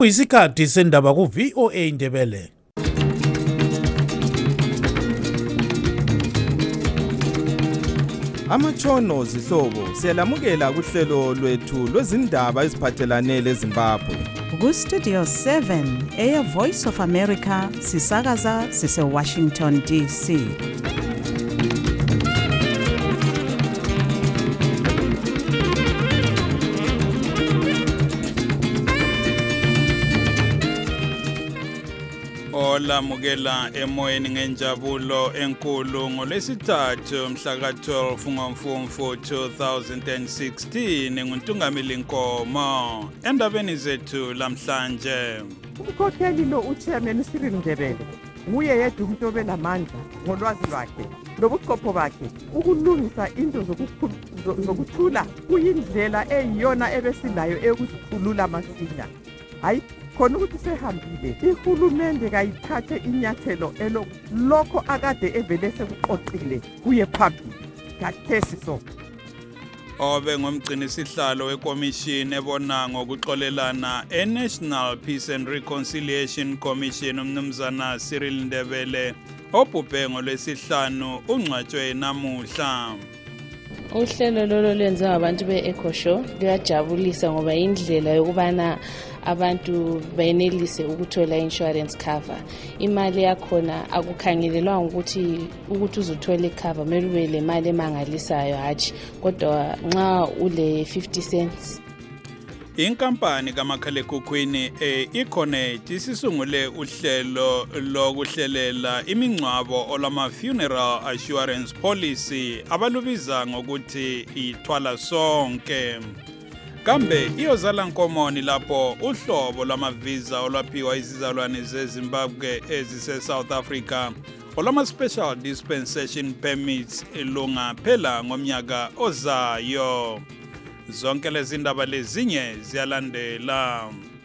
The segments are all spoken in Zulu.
Kuyisikhathi sendaba ku VOA Indebele. Amatshono zihlobo siyalamukela kuhlelo lwethu lwezindaba eziphathelane leZimbabwe. Ku Studio 7 Air Voice of America sisakaza sise Washington DC. Olamukela emoyeni ngenjabulo enkulu ngolesithathu mhla ka-12 ngoMfumfu 2016 nguNtungamili Nkomo endabeni zethu lamhlanje. Umkhokheli lo uchairman Cyril Ndebele nguye yedwa umuntu obelamandla ngolwazi lwakhe lobuchopho bakhe ukulungisa into zokuthula kuyindlela eyiyona ebesilayo ekusikhulula masinya. Hayi khona ukuthi sehambile ihulumende kayithathe inyathelo lokho akade evele sekuqoqile kuye phambili kathesi so. Obe ngomgcini sihlalo wekomishini ebona ngokuxolelana eNational Peace and Reconciliation Commission umnumzana Cyril Ndebele obhubhe ngolwesihlanu ungcwatshwe namuhla. Uhlelo lolo lwenziwa abantu be-EcoShow luyajabulisa ngoba indlela yokubana abantu benelise ukuthola insurance cover. Imali yakhona akukhangelelwa ukuthi uzothola icover kumele ube le mali emangalisayo hatshi kodwa nxa ule 50 cents. Inkampani kamakhalekhukhwini eConnect isisungule uhlelo lokuhlelela imingcwabo olama funeral assurance policy abalubiza ngokuthi ithwala sonke. Kambe iyozala nkomoni lapho uhlobo lwamavisa olwaphiwa izizalwane zeZimbabwe ezise South Africa olama special dispensation permits lungaphela ngomnyaka ozayo. Zonke lezi ndaba lezinye ziyalandela.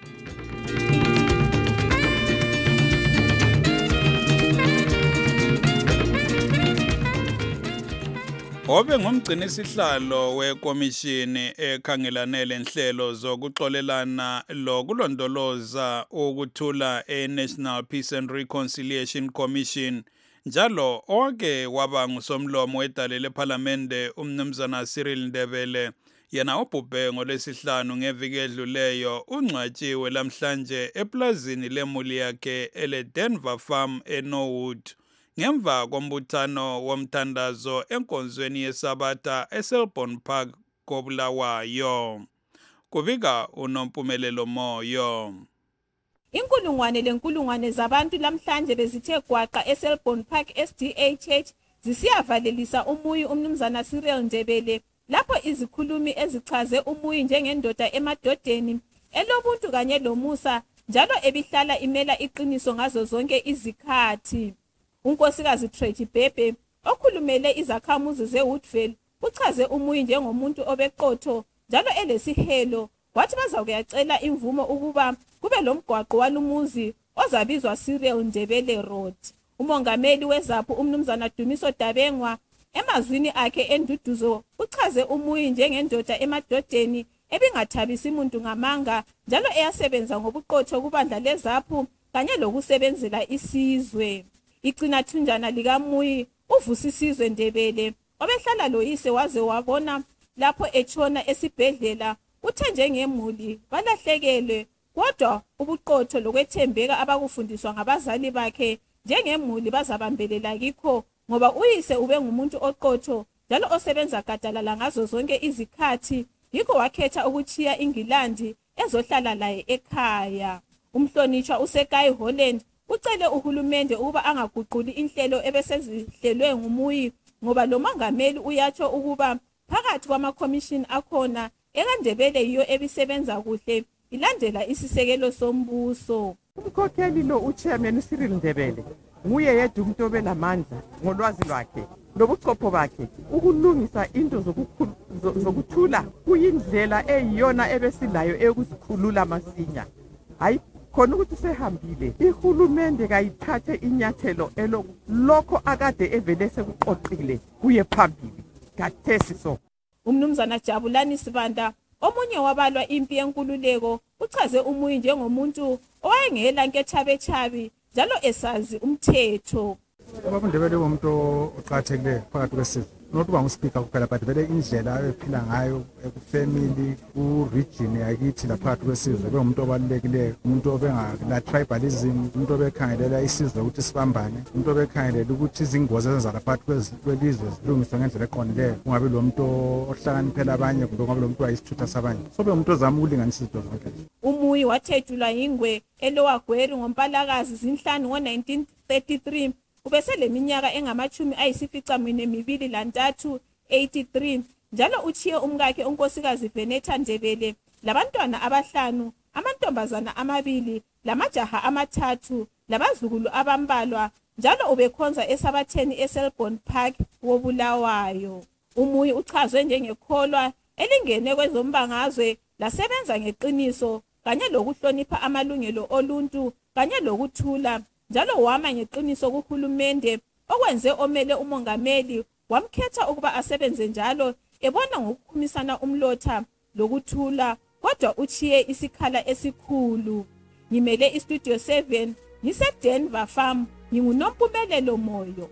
Obe ngomgcini sihlalo wekomishini ekhangelane lenhlelo zokuxolelana lokulondoloza ukuthula eNational Peace and Reconciliation Commission njalo owake waba ngusomlomo wedale leParliamente umnumzana Cyril Ndebele yena obhubhe ngolwesihlanu ngeviki edluleyo ungcwatshiwe lamhlanje eplazini lemuli yakhe ele-Denver Farm eNorwood ngemva kombuthano womthandazo enkonzweni yeSabatha eSelbourne Park koBulawayo. Kubika uNompumelelo Moyo. Inkulungwane zabantu lamhlanje bezithe gwaqa eSelbourne Park SDA Church zisiyavalelisa umuyi umnumzana Cyril Ndebele lapho izikhulumi ezichaze umuyi njengendoda emadodeni elobuntu kanye lomusa njalo ebihlala imela iqiniso ngazo zonke izikhathi. Unkosikazi Treji Bhebhe okhulumele izakhamuzi zeWoodville uchaze umuyi njengomuntu obeqotho njalo elesihelo wathi bazakuyacela imvumo ukuba kube lomgwaqo walumuzi ozabizwa Cyril Ndebele Road. Umongameli weZAPHU umnumzana Dumiso Dabengwa emazwini akhe enduduzo uchaze umuyi njengendoda emadodeni ebingathabisi umuntu ngamanga njalo eyasebenza ngobuqotho kubandla leZAPHU kanye lokusebenzela isizwe. Igcina thunjana likamuyi uvusisizwe Ndebele obehlala loyise waze wabona lapho etshona esibhedlela uthe njengemuli balahlekelwe kodwa ubuqotho lokwethembeka abakufundiswa ngabazali bakhe njengemuli bazabambelela kikho ngoba uyise ube ngumuntu oqotho njalo osebenza gadalala ngazo zonke izikhathi yikho wakhetha ukuchiya iNgilandi ezohlala laye ekhaya. Umhlonishwa uSekai Holland ucele uhulumende ukuba angaguquli inhlelo ebesezihlelwe ngumuyi ngoba lo mongameli uyatsho ukuba phakathi kwamakomishini akhona eKaNdebele yiyo ebisebenza kuhle ilandela isisekelo sombuso. Umkhokheli lo uchairman Cyril Ndebele nguye yedwa umuntu obelamandla ngolwazi lwakhe lobuchopho bakhe ukulungisa into zokuthula kuyindlela eyiyona ebesilayo ekusikhulula masinya. Hayi khona ukuthi sehambile ihulumende kayithathe inyathelo lokho akade evele sekuqoqile kuye phambili kathesi so. Umnumzana Jabulani Sibanda omunye wabalwa impi yenkululeko uchaze uMuyi njengomuntu owayengela nkethabechabi njalo esazi umthetho. Abafundi bele umuntu oqhathekile phakathi kwesizwe nokuba nguspeaker kuphela but vele indlela ayephila ngayo ekufamily ku-region yakithi laphakathi kwesizwe bengumuntu obalulekileyo, umuntu obengala tribalism, umuntu obekhangelela isizwe ukuthi sibambane, umuntu obekhangelela ukuthi izingozi ezenzakala phakathi kwelizwe zilungiswe ngendlela eqondileyo, kungabi lo muntu ohlakaniphela abanye kumbe kungabi lo muntu wayisithutha sabanye. So bengumuntu ozama ukulinganisa izinto zonke. uMuyi wathejulwa yingwe eLower ngoMpalakazi 5 ngo-1933. Ubeseleminyaka engama-23 83 njalo uchiye umkakhe unkosikazi Veneta Ndebele labantwana abahlanu, amantombazana 2 lamajaha 3 labazukulu abambalwa, njalo ubekhonza esabatheni eSelborne Park woBulawayo. uMuyi uchazwe njengekholwa elingene kwezombangazwe lasebenza ngeqiniso kanye lokuhlonipha amalungelo oluntu kanye lokuthula, njalo wama ngeqiniso kuhulumende okwenze omele umongameli wamkhetha ukuba asebenze njalo ebona ngokukhumisana umlotha lokuthula, kodwa uchiye isikhala esikhulu. Ngimele iStudio 7 ngiseDenver Farm, nginguNompumelelo Moyo.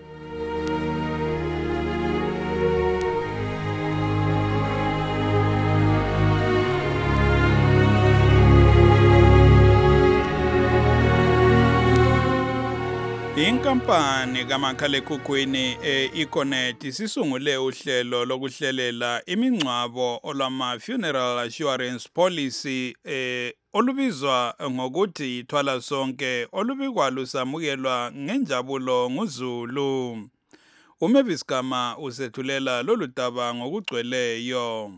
Inkampani kamakhalekhukhwini e-Econet isisungule uhlelo lokuhlelela imingcwabo olwama-funeral assurance policy olubizwa ngokuthi Thwala Sonke, olubikwa lusamukelwa ngenjabulo nguZulu. uMavis Gama usethulela lolu daba ngokugcweleyo.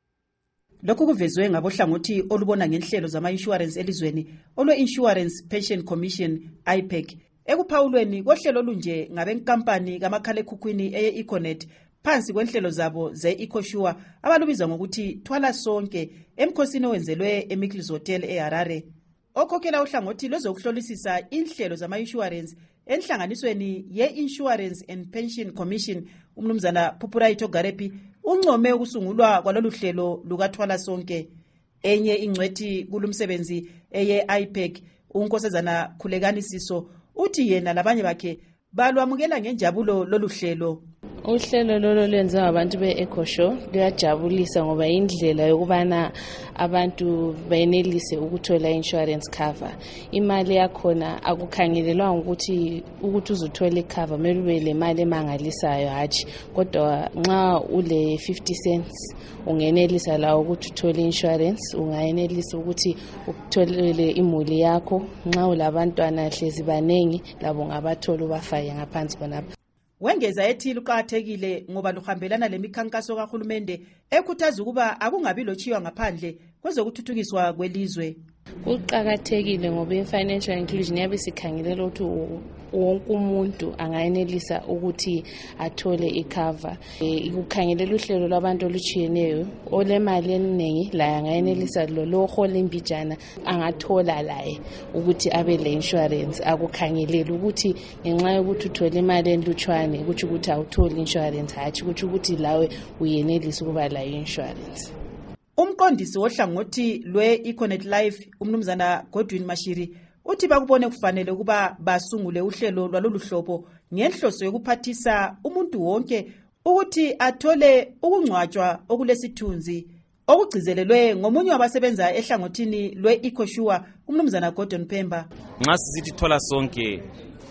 Lokhu kuvezwe ngabohlangothi olubona ngenhlelo zama-insurance elizweni olwe-Insurance Pension Commission IPEC. Ekuphawulweni kohlelo olunje ngabenkampani kamakhalekhukhwini eye-Econet phansi kwenhlelo zabo ze-EcoSure abalubiza ngokuthi Thwala Sonke emkhosini owenzelwe eMickles Hotel eHarare. Okhokhela uhlangothi lwezokuhlolisisa inhlelo zama-insurance enhlanganisweni ye-Insurance and Pension Commission umnumzana Phupuraito Garepi uncome ukusungulwa kwalolu hlelo lukaThwala Sonke. Enye ingcwethi kulumsebenzi eye-IPEC unkosazana Khulekani Siso uthi yena labanye bakhe balwamukela ngenjabulo lolu hlelo. Uhlelo lolo lwenza abantu be-EcoSure luyajabulisa ngoba indlela yokubana abantu bayenelise ukuthola insurance cover. Imali yakhona akukhangelelwa ukuthi uzothola icover kumele ube le mali emangalisayo hatshi, kodwa nxa ule 50 cents ungenelisa la ukuthi uthole insurance, ungayenelisa ukuthi ukutholele imuli yakho. Nxa ulabantwana hlezi banengi labo ngabathola ubafake ngaphansi khonapha. Wengeza ethi luqhathekile ngoba luhambelana lemikhankaso kahulumende ekhuthaza ukuba akungabi lochiwa ngaphandle kwezokuthuthukiswa kwelizwe. Kuqakathekile ngoba i-financial inclusion yabe sikhangelela ukuthi wonke umuntu angayenelisa ukuthi athole icover. Ukukhangelela uhlelo lwabantu oluchiyeneyo olemali eningi la angayenelisa lo hola imbijana angathola laye ukuthi abe le insurance. Akukhangelela ukuthi ngenxa yokuthi uthole imali enlutshwane ukuthi awutholi insurance hatshi ukuthi lawe uyenelisa ukuba la insurance. Umqondisi wohlangothi lwe-Econet Life umnumzana Godwin Mashiri uthi bakubone kufanele ukuba basungule uhlelo lwalolu hlobo ngenhloso yokuphathisa umuntu wonke ukuthi athole ukungcwatshwa okulesithunzi okugcizelelwe ngomunye wabasebenza ehlangothini lwe-EcoSure umnumzana Gordon Pemba. Nxa sithi Thwala Sonke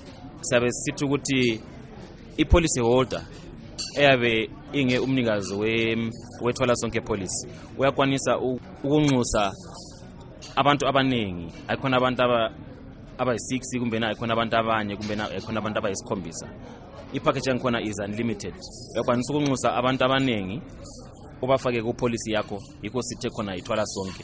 sabe sithi ukuthi i-policy holder eyabe inge umnikazi wethwala sonke policy uyakwanisa ukunxusa abantu abanengi. Ayikhona abantu abayi6 kumbe ayikhona abantu abanye kumbe ayikhona abantu abayi7. Ipackage yankhona is unlimited. Uyakwanisa ukunxusa abantu abanengi ubafake ku policy yakho, yikho sithe khona ithwala sonke.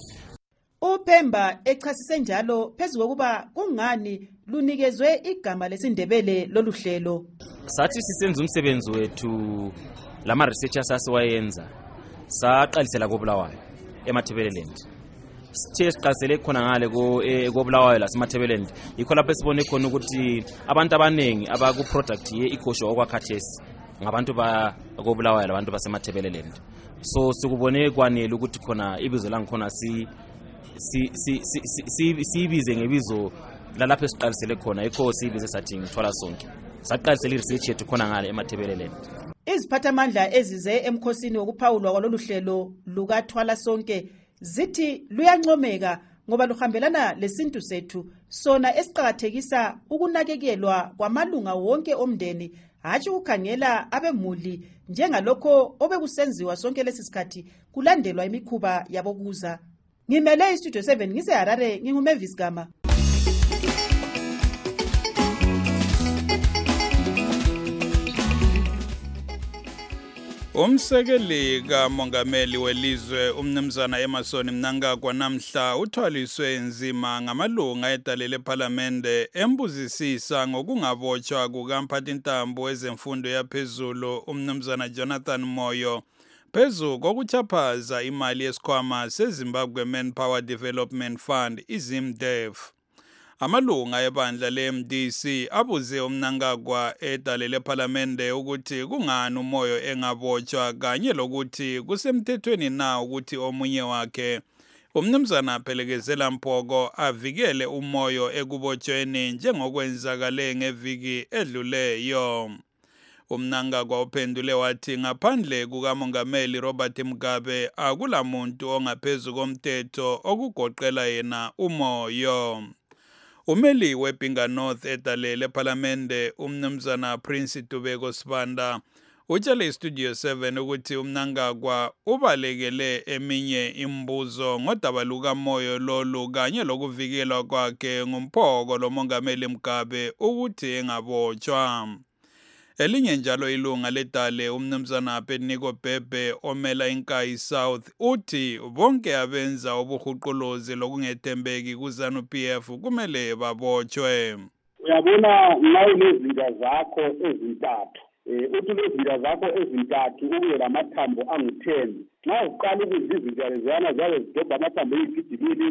uPemba echasise njalo phezulu kokuba kungani lunikezwe igama lesindebele lolu hlelo. Sathi sisenza umsebenzi wethu lama researchers asiwayenza saqalisela koBulawayo eMathebeleland. Sithe siqalisele khona ngale koBulawayo la eMathebeleland, yikho lapho sibone khona ukuthi abantu abanengi abaku product ye-EcoSure okwakhathesi ngabantu koBulawayo labantu baseMathebeleland. So sikubone kwanele ukuthi khona ibizo langikhona siyibize ngebizo lalapho esiqalisele khona yikho siyibize sathi ngithwala sonke saqalisela i-research yethu khona ngale eMathebeleleni. Iziphathamandla ezize emkhosini wokuphawulwa kwalolu hlelo lukathwala sonke zithi luyancomeka ngoba luhambelana lesintu sethu sona esiqhakathekisa ukunakekelwa kwamalunga wonke omndeni hatshi ukukhangela abemuli njengalokho obekusenziwa sonke lesisikhathi kulandelwa imikhuba yabokuza. Ngimele iStudio 7 ngiseHarare nginguMavis Gama. Umsekeli kamongameli welizwe umnumzana Emmerson Mnangagwa namhla uthwaliswe enzima ngamalunga edale leParliamente embuzisisa ngokungabotshwa kukamphathintambo wezemfundo yaphezulu umnumzana Jonathan Moyo phezu kokuchaphaza imali yesikhwama seZimbabwe Manpower Development Fund iZimDev. Amalunga ebandla le-MDC abuze uMnangagwa edale leParliamente ukuthi kungani uMoyo engabotshwa kanye lokuthi kusemthethweni na ukuthi omunye wakhe umnumzana Phelekezela Mpoko avikele uMoyo ekubotshweni njengokwenzakale ngeviki edluleyo. uMnangagwa uphendule wathi ngaphandle kukamongameli Robert Mugabe akulamuntu ongaphezulu komthetho okugoqela yena uMoyo. Umeli weBinga North edale leParliamente umnumzana Prince Tubeko Sibanda utshele iStudio 7 ukuthi uMnangagwa ubalekele eminye imbuzo ngodaba lukaMoyo lolu kanye lokuvikelwa kwakhe ngumphoko lomongameli Mugabe ukuthi engabotshwa. Elinye njalo ilunga ledale umnumzana Pedniko Bhebhe omela iNkayi South uthi bonke abenza ubuhuquluzi lokungethembeki kuZANU-PF kumele babotshwe. Uyabona nawe lezinto zakho ezintathu uthi lezinto zakho ezintathu ube lamathambo angu-10 nxa uqala ukuzizinto leziyana ziyabe zidobha amathambo eyifidilili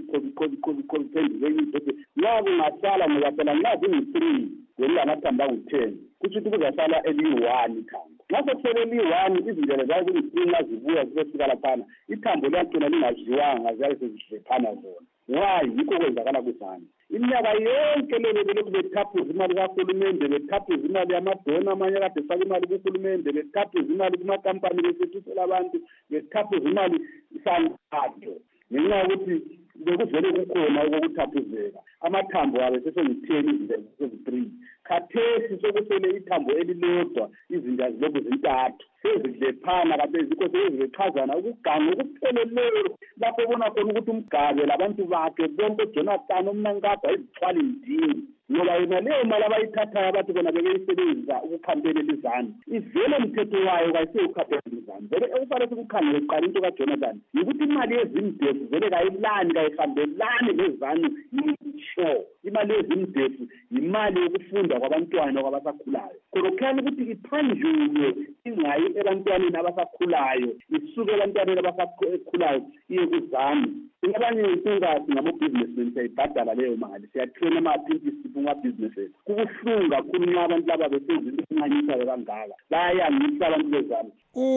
phendulekile nxa kungasala ngoba phela nxa zingu-3 ngelamathambo angu-10 kusho ukuthi kuzasala eliyi-1 ithambo. Nxa sekusele eliyi-1 izinto lezayo kuyisi nxa zibuya zizofika laphana ithambo liyagcina lingadliwanga ziyabe sezidlephana zona. Why? Yikho kwenzakala kuZANU. Iminyaka yonke lelo belokhu bethaphuza imali kahulumende, bethaphuza imali yamadona, amanye kade efaka imali kuhulumende, bethaphuza imali kumakampani besethisela abantu, bethaphuza imali sanqado. Ngenxa yokuthi bekuvele kukhona okukuthaphuzeka. Amathambo abe sesengu-10 izinto eziyi-3. Khathesi sokusele ithambo elilodwa izinto azilokhu zintathu. Sezidlephana kade zikho sezichazana ukuganga okupheleleyo lapho ubona khona ukuthi uMgabe labantu bakhe bonke uJonathan uMnangagwa izithwala indini ngoba yona leyo mali abayithathayo abathi bona bekeyisebenzisa ukukhampelela iZANU ivele umthetho wayo kayiseyukhampelela iZANU. Vele ekufanele sikukhangele kuqala into kaJonathan yikuthi imali yeZimDev vele kayilani kayihambelani neZANU yisho. Imali yeZimDev imali yokufunda kwabantwana kwabasakhulayo. Khona ukuthi iphanjulwe ingayi ebantwaneni abasakhulayo isuke ebantwaneni abasakhulayo iye kuZANU. Ingabanye insingathi ngamo-businessmen siyayibhadala leyo mali siyatraina ama-apprentice kuma-businesses. Kubuhlungu kakhulu nxa abantu laba besenza inqanyisayo kangaka bayayangisa abantu beZANU.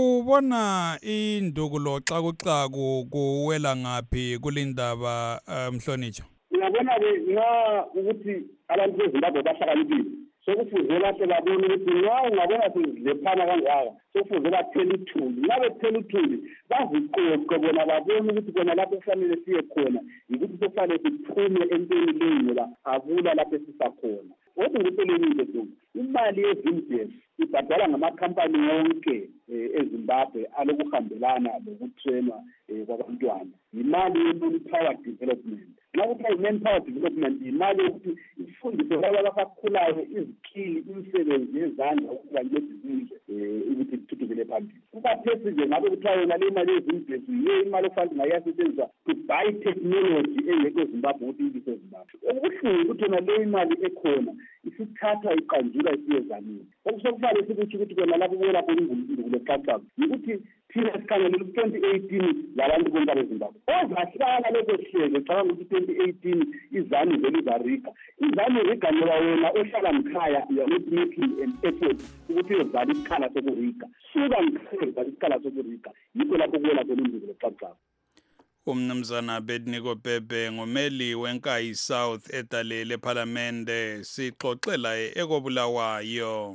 Ubona indukulo xakuxaku kuwela ngaphi kulindaba Mhlonitsha? Ngiyabona-ke nxa ukuthi abantu beZimbabwe bahlakaniphile sokufuze bahle babone ukuthi nxa ungabona sezidlephana kangaka sokufuze bathele uthuli. Nxa bethele uthuli baziqoqe bona babone ukuthi kona lapho kufanele siye khona yikuthi sokufanele siphume entweni leyo ngoba akula lapho esisakhona. Kodwa ngikuselelile tu imali yeZimDev ibhadala ngamakhampani wonke eZimbabwe alokuhambelana lokutrainwa kwabantwana. Imali ye-Manpower Development. Nxa kuthiwa i-Manpower Development imali yokuthi ifundise laba abasakhulayo izikili imisebenzi yezandla ukuthi bancedisile ukuthi kuthuthukele phambili. Kukathesi nje ngabe kuthiwa yona le imali yeZimDev yiyo imali okufanele ngayasetshenziswa to buy technology engekho eZimbabwe ukuthi ibise eZimbabwe. Okubuhlungu ukuthi yona le imali ekhona isithathwa iqanjulwa isiye eZANU. Okusokufanele sikutsho ukuthi kona lapho kubona khona indukulo xaxaku yikuthi thina sikhangelela ku-2018 labantu bonke beZimbabwe ozahlala leso hlelo cabanga ukuthi 2018 iZANU vele izariga. iZANU riga ngoba wena ohlala mkhaya you are not making an effort ukuthi uyovala isikhala sokuriga. Suka mkhaya uvala isikhala sokuriga. Yikho lapho kubona khona indukulo xaxaku. Umnumzana Bedniko Bhebhe ngumeli wenkayi South edalele eParliamente sixoxela ekobulawayo.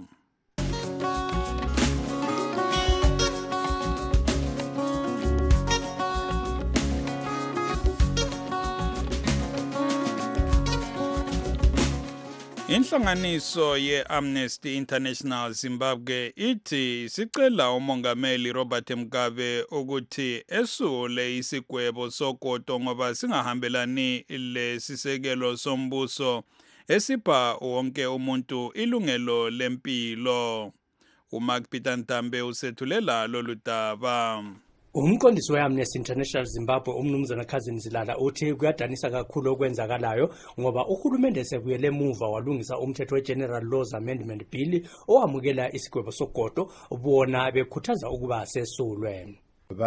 Inhlanganiso ye-Amnesty International Zimbabwe ithi sicela umongameli Robert Mugabe ukuthi esule isigwebo sogodo ngoba singahambelani lesisekelo sombuso esipha wonke umuntu ilungelo lempilo. uMark Peter Ntambe usethulela lolu daba. Umqondisi we-Amnesty International Zimbabwe umnumzana Cousin Zilala uthi kuyadanisa kakhulu okwenzakalayo ngoba uhulumende sekuyele emuva walungisa umthetho we-General Laws Amendment Bill owamukela isigwebo sogodo bona bekhuthaza ukuba sesulwe.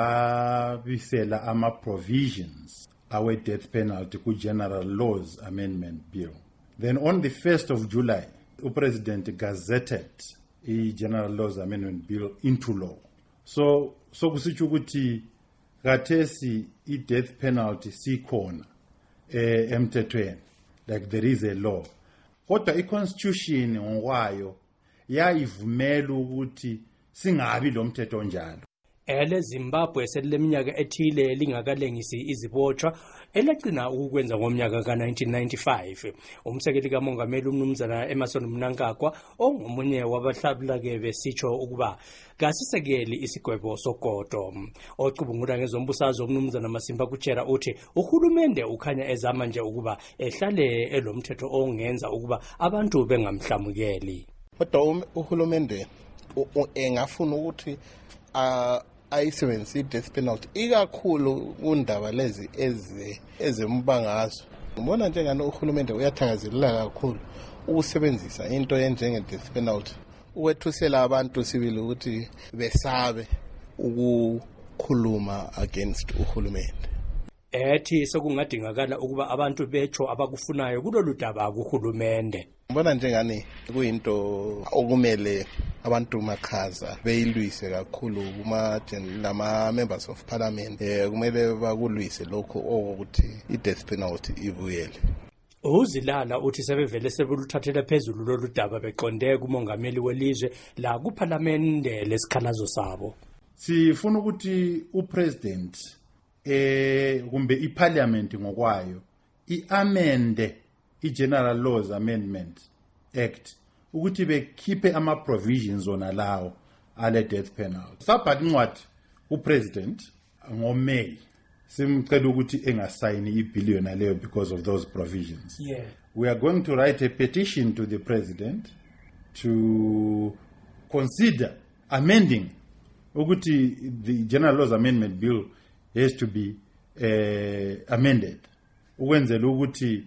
Babisela ama-provisions awe-death penalty ku-General Laws Amendment Bill. Then on the 1st of July, uPresident gazetted i-General Laws Amendment Bill into law. So kusitsho ukuthi kathesi i-death penalty sikhona emthethweni, like there is a law. Kodwa i-constitution ngokwayo yayivumela ukuthi singabi lo mthetho njalo. Ele Zimbabwe seleminyaka ethile lingakalengisi izibotshwa elecina ukwenza ngomnyaka ka1995. Umsekeli kamongameli umnumzana Emmerson Mnangagwa ongomunye wabahlabulake besitsho ukuba kasisekeli isigwebo sogodo. Ocubungula ngezombusazwe umnumzana Masimba Kuchera uthi uhulumende ukhanya ezama nje ukuba ehlale elomthetho ongenza ukuba abantu bengamhlamukeli. Kodwa uhulumende engafuna ukuthi ayisebenzise i-death penalty ikakhulu kundaba lezi ezembangazwe. Ngibona njengani uhulumende uyathangazelela kakhulu ukusebenzisa into enjenge-death penalty ukwethusela abantu sibili ukuthi besabe ukukhuluma against uhulumende. Ethi sokungadingakala ukuba abantu becho abakufunayo kulolu daba kuhulumende. Ngibona njengani kuyinto okumele abantu makhaza beyilwise kakhulu nama members of parliament kumele bakulwise lokho ukuthi i-death penalty ibuyele. Uzilala uthi sebevele sebeluthathela phezulu lolu daba beqonde kumongameli welizwe la kuParliamente lesikhalazo sabo. Sifuna ukuthi upresident kumbe iParliament ngokwayo iamende i-General Laws Amendment Act ukuthi bekhiphe ama-provisions ona lawo ale death penalty. Sabhaka incwadi upresident ngoMay simcela ukuthi engasayini ibhiliyoni leyo because of those provisions. Yeah. We are going to write a petition to the president to consider amending ukuthi the General Laws Amendment Bill has to be amended ukwenzela ukuthi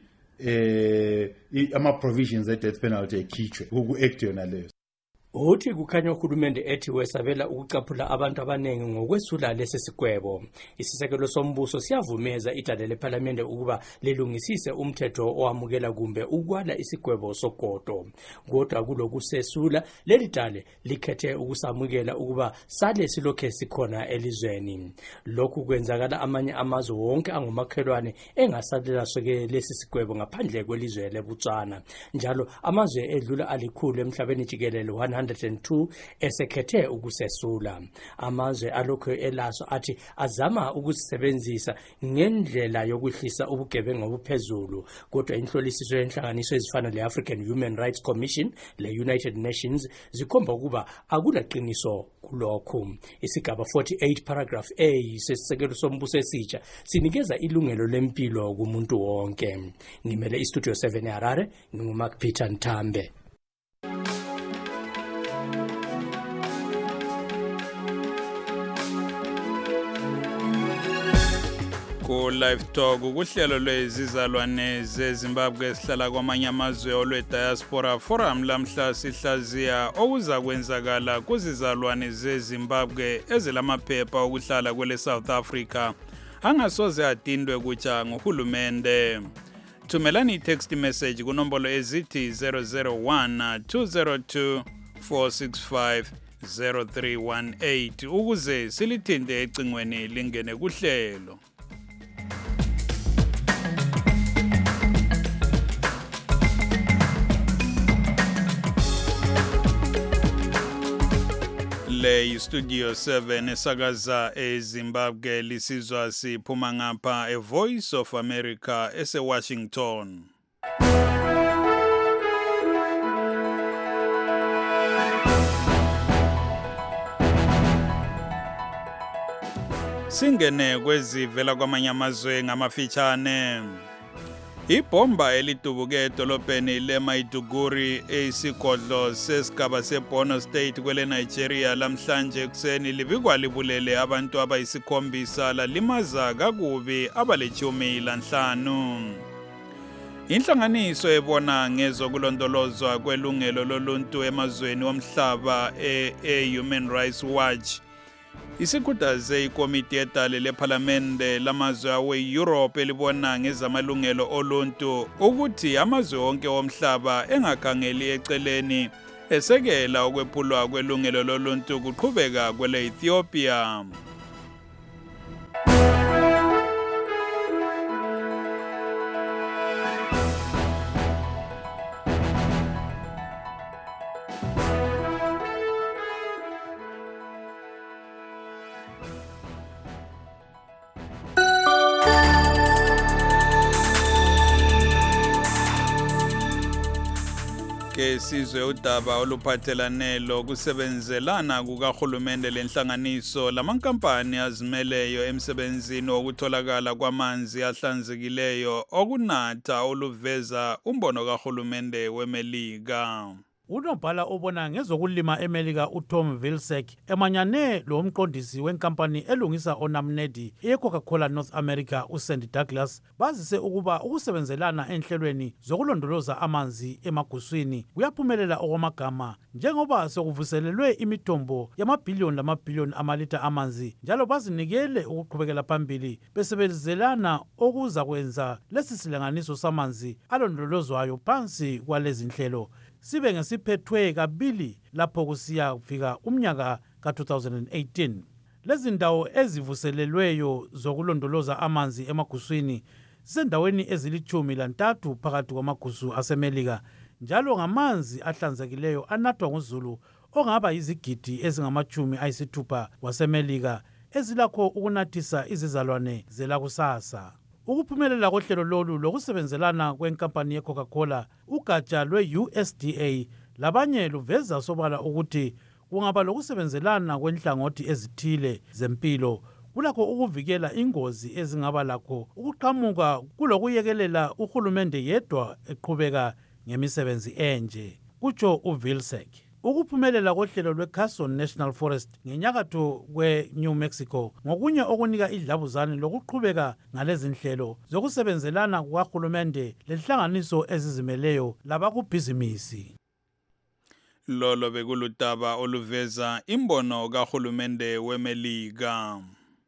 ama-provisions e-death penalty ekhitshwe ku-act yona leyo. Uthi kukhanya uhulumende ethi wesabela ukucaphula abantu abaningi ngokwesula lesi sigwebo. Isisekelo sombuso siyavumeza idale leParliamente ukuba lilungisise umthetho owamukela kumbe ukwala isigwebo sogodo. Kodwa kulokusesula leli dale likhethe ukusamukela ukuba sale silokhe sikhona elizweni. Lokhu kwenzakala amanye amazwe wonke angumakhelwane engasalela soke lesi sigwebo ngaphandle kwelizwe leBotswana. Njalo amazwe edlula alikhulu emhlabeni jikelele 102 esekhethe ukusesula. Amazwe alokho elaso athi azama ukusebenzisa ngendlela yokwehlisa ubugebengu obuphezulu. Kodwa inhlolisiso yenhlanganiso ezifana le-African Human Rights Commission le-United Nations zikhomba ukuba akulaqiniso kulokho. Isigaba 48 paragraph A sesisekelo sombuso esitsha sinikeza ilungelo lempilo kumuntu wonke. Ngimele istudio 7 eHarare, nginguMark Peter Ntambe. Live Talk ukuhlelo lwezizalwane zeZimbabwe esihlala kwamanye amazwe olwe-Diaspora Forum lamhla sihlaziya okuza kwenzakala kuzizalwane zeZimbabwe ezilamaphepha okuhlala kwele South Africa angasoze adindwe kutsha nguhulumende. Thumelani i-text message kunombolo ezithi 001 202 465 0318 ukuze silithinte ecingweni lingene kuhlelo. le Studio 7 esakaza eZimbabwe lisizwa siphuma ngapha Voice of America ese-Washington. Singene kwezivela kwamanye amazwe ngamafitshane. Ibhomba elidubuke edolobheni leMaiduguri esigodlo sesigaba seBorno State kwele Nigeria lamhlanje kuseni libikwa libulele abantu abayisikhombisa lalimaza kakubi abaleshumi-5. Inhlanganiso ebona ngezokulondolozwa kwelungelo loluntu emazweni omhlaba Human Rights Watch isikhuthaze ikomiti yedale lephalamende lamazwe awe-Europe elibona ngezamalungelo oluntu ukuthi amazwe onke omhlaba engakhangeli eceleni esekela ukwephulwa kwelungelo loluntu kuqhubeka kwele Ethiopia. Sizwe udaba oluphathelane lokusebenzelana kukahulumende lenhlanganiso lamankampani azimeleyo emsebenzini wokutholakala kwamanzi ahlanzekileyo okunatha oluveza umbono kahulumende weMelika. Unobhala obona ngezokulima eMelika uTom Vilsack emanyane lo mqondisi wenkampani elungisa onamnedi eCoca-Cola North America uSandy Douglas bazise ukuba ukusebenzelana enhlelweni zokulondoloza amanzi emaguswini kuyaphumelela okwamagama njengoba sokuvuselelwe imithombo yamabhiliyoni lamabhiliyoni amalitha amanzi njalo bazinikele ukuqhubekela phambili besebenzelana okuza kwenza lesi silinganiso samanzi alondolozwayo phansi kwalezi nhlelo sibe ngesiphethwe kabili lapho kusiya kufika umnyaka ka-2018. Lezi ndawo ezivuselelweyo zokulondoloza amanzi emaguswini zisendaweni ezili-13 phakathi kwamagusu aseMelika njalo ngamanzi ahlanzekileyo anathwa nguzulu ongaba yizigidi ezingama-60 waseMelika ezilakho ukunathisa izizalwane zelakusasa. Ukuphumelela kohlelo lolu lokusebenzelana kwenkampani yeCoca-Cola ugatsha lwe-USDA labanye luveza sobala ukuthi kungaba lokusebenzelana kwenhlangothi ezithile zempilo kulakho ukuvikela ingozi ezingaba lakho ukuqhamuka kulokuyekelela uhulumende yedwa eqhubeka ngemisebenzi enje, kutsho uVilsack. Ukuphumelela kohlelo lweCarson National Forest ngenyakatho kwe-New Mexico ngokunye okunika idlabuzane lokuqhubeka ngalezi nhlelo zokusebenzelana kukahulumende lenhlanganiso ezizimeleyo labakubhizimisi. Lolo bekuludaba oluveza imbono kahulumende weMelika.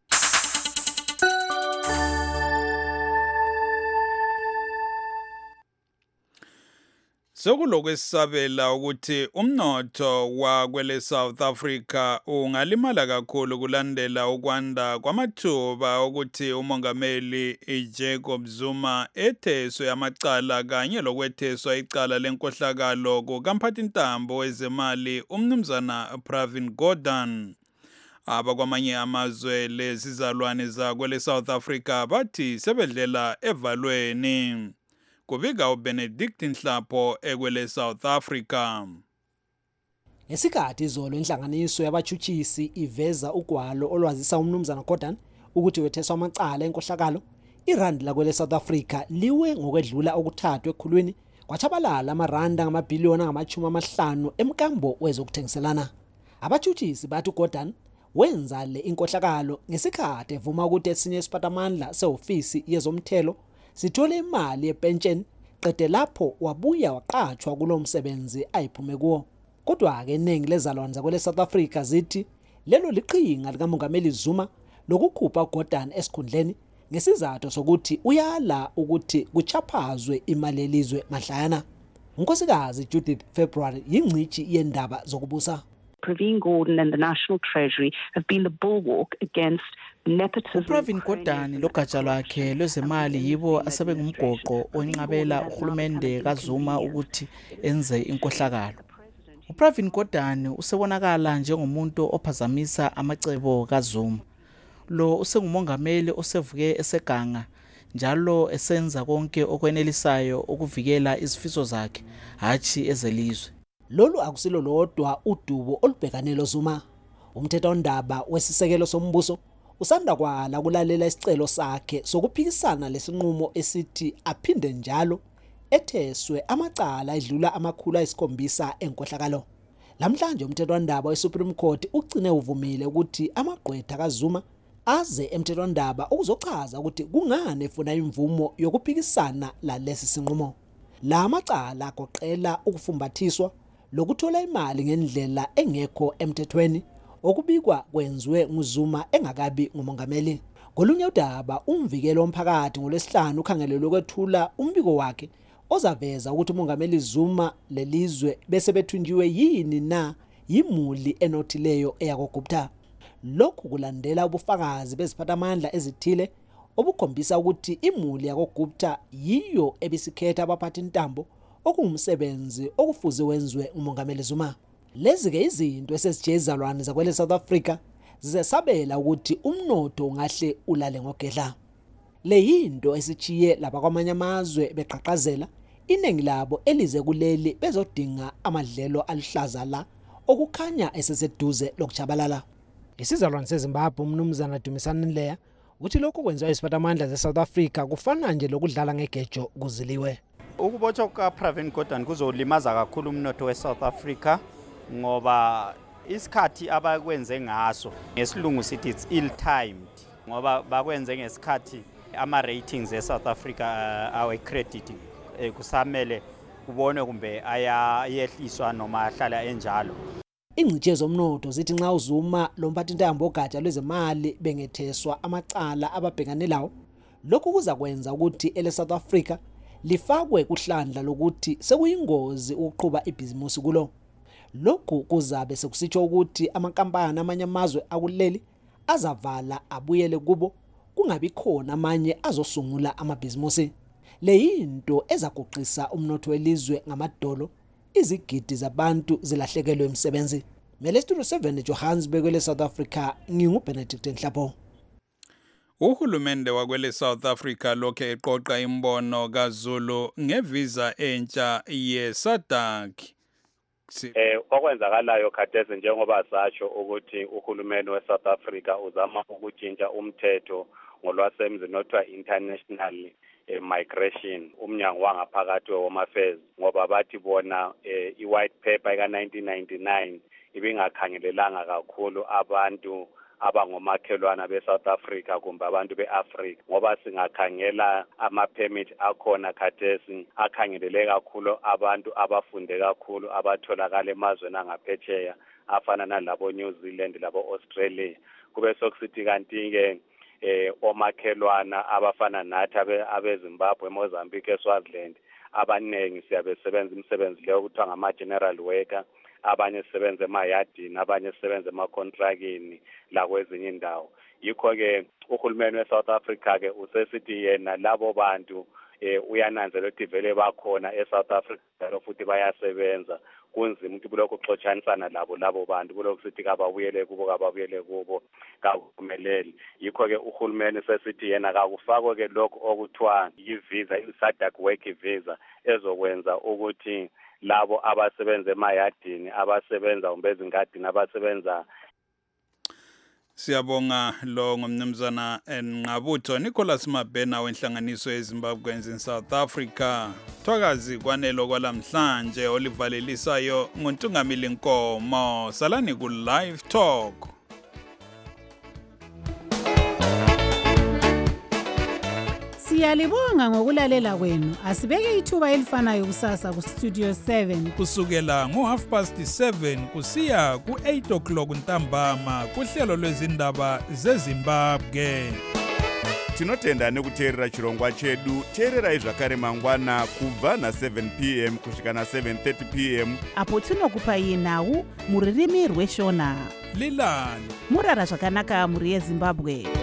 Sokulokwesabela ukuthi umnotho wakwele South Africa ungalimala kakhulu kulandela ukwanda kwamathuba ukuthi umongameli Jacob Zuma etheswe amacala kanye lokwetheswa icala lenkohlakalo kukamphathintambo wezemali umnumzana Pravin Gordhan. Abakwamanye amazwe lezizalwane zakwele South Africa bathi sebedlela evalweni. Kubika uBenedict Nhlapho ekwele South Africa. Ngesikhathi izolo inhlanganiso yabachuchisi iveza ugwalo olwazisa umnumzana Gordhan ukuthi wetheswa amacala enkohlakalo, irandi lakwele South Africa liwe ngokwedlula okuthathwe ekhulwini kwachabalala amaranda ngamabhiliyoni angama-50 emkambo wezokuthengiselana. Abachuchisi bathi uGordhan wenza le inkohlakalo ngesikhathi evuma ukuthi esinye isiphatamandla sehofisi yezomthelo sithole imali yepension qede lapho wabuya waqachwa kulo msebenzi ayiphume kuwo. Kodwa ke iningi lezalwane zakwele South Africa zithi lelo liqhinga likamongameli Zuma lokukhupha uGordhan esikhundleni ngesizathu sokuthi uyala ukuthi kuchaphazwe imali elizwe mahlayana. Unkosikazi Judith February yingcithi yendaba zokubusa. Pravin Gordhan and the National Treasury have been the bulwark against nepotism. Pravin Gordhan logatsha lwakhe lwezemali yibo asebengumgoqo onqabela uhulumende kaZuma ukuthi enze inkohlakalo. uPravin Gordhan usebonakala njengomuntu ophazamisa amacebo kaZuma. Lo usengumongameli osevuke eseganga njalo esenza konke okwenelisayo ukuvikela izifiso zakhe hathi ezelizwe. Lolu akusilo lodwa udubo olubhekane loZuma. Umthethondaba wesisekelo sombuso usanda kwala ukulalela isicelo sakhe sokuphikisana lesinqumo esithi aphinde njalo etheswe amacala edlula 700 enkohlakalo. Lamhlanje umthethondaba weSupreme Court ugcine uvumile ukuthi amagqwetha kaZuma aze emthethondaba ukuzochaza ukuthi kungani efuna imvumo yokuphikisana lalesi sinqumo. La macala agoqela ukufumbathiswa lokuthola imali ngendlela engekho emthethweni okubikwa kwenziwe nguZuma engakabi ngumongameli. Ngolunye udaba umvikelo womphakathi ngoLwesihlanu ukhangelelwe ukwethula umbiko wakhe ozaveza ukuthi umongameli Zuma lelizwe bese bethunjiwe yini na yimuli enothileyo eyakoGupta. Lokhu kulandela ubufakazi beziphathamandla ezithile obukhombisa ukuthi imuli yakoGupta yiyo ebisikhetha abaphathintambo okungumsebenzi okufuze wenziwe umongameli Zuma. Lezi ke izinto esezijezalwane zakwele South Africa zisabela ukuthi umnotho ungahle ulale ngogedla. Le yinto esichiye laba kwamanye amazwe beqhaqhazela iningi labo elize kuleli bezodinga amadlelo alihlaza la okukhanya eseseduze lokuchabalala. Isizalwane seZimbabwe umnumzana Dumisani Nleya uthi lokho kwenziwa isiphathamandla zeSouth Africa kufana nje lokudlala ngegejo kuziliwe. Ukubotshwa kukaPravin Gordhan kuzolimaza kakhulu umnotho weSouth Africa ngoba isikhathi abakwenze ngaso ngesilungu sithi it's ill timed ngoba bakwenze ngesikhathi ama ratings eSouth Africa awe credit kusamele kubone kumbe ayehliswa noma ahlala enjalo. Ingcithe zomnotho zithi nxa uZuma lomphathintambo ogatsha lwezemali bengetheswa amacala ababhekane lawo, lokhu kuza kwenza ukuthi eleSouth Africa lifakwe kuhlandla lokuthi sekuyingozi ukuqhuba ibhizimusi kulo. Lokhu kuzabe sekusitsho ukuthi amakampani amanye amazwe akuleli azavala abuyele kubo kungabi khona amanye azosungula amabhizimusi. Le yinto ezaguqisa umnotho welizwe ngamadolo, izigidi zabantu zilahlekelwe imisebenzi. Studio 7 Johannesburg kwele South Africa, nginguBenedict Nhlapo. Uhulumende wakwele South Africa lokhe eqoqa imbono kaZulu ngevisa entsha yeSADC. Okwenzakalayo khathesi njengoba satsho ukuthi uhulumende weSouth Africa uzama ukutshintsha umthetho ngolwasemzini othiwa international migration, umnyango wangaphakathi weHome Affairs, ngoba bathi bona i-white paper ka-1999 ibingakhangelelanga kakhulu abantu abangomakhelwana beSouth Africa kumbe abantu beAfrika, ngoba singakhangela ama-permit akhona khathesi akhangelele kakhulu abantu abafunde kakhulu abatholakala emazweni angaphetsheya afana nalabo New Zealand labo Australia. Kube sokusithi kanti-ke omakhelwana abafana nathi abeZimbabwe, Mozambique, eSwaziland abaningi siyabe sebenza imisebenzi leyo kuthiwa ngama-general worker, abanye sisebenza emayadini, abanye sisebenza emakontrakini la kwezinye indawo. Yikho-ke uhulumeni weSouth Africa-ke usesithi yena labo bantu uyananzela ukuthi vele bakhona eSouth Africa futhi bayasebenza, kunzima ukuthi kulokhu kuxotshanisana labo bantu, kulokhu sithi kababuyele kubo kakumeleli. Yikho-ke uhulumeni sesithi yena kakufakwe-ke lokhu okuthiwa yi-visa, i-SADC work visa, ezokwenza ukuthi labo abasebenza emayadini, abasebenza umbezingadini, abasebenza. Siyabonga lo ngumnumzana Nqabutho Nicholas Mabhena wenhlanganiso yeZimbabwe in South Africa. Thokazi kwanelo kwalamhlanje olivalelisayo nguNtungamili Nkomo. Salani ku Live Talk. Siyalibonga ngokulalela kwenu. Asibeke ithuba elifanayo kusasa ku Studio 7 kusukela ngo7:30 kusiya ku8:00 ntambama kuhlelo lwezindaba zeZimbabwe. Tinotenda nekuteerera chirongwa chedu. Teerera zvakare mangwana kubva na7 p.m. kusvika na7:30 p.m. apo tinokupa nhau muririmi rweshona. Lilani murara zvakanaka muri yeZimbabwe.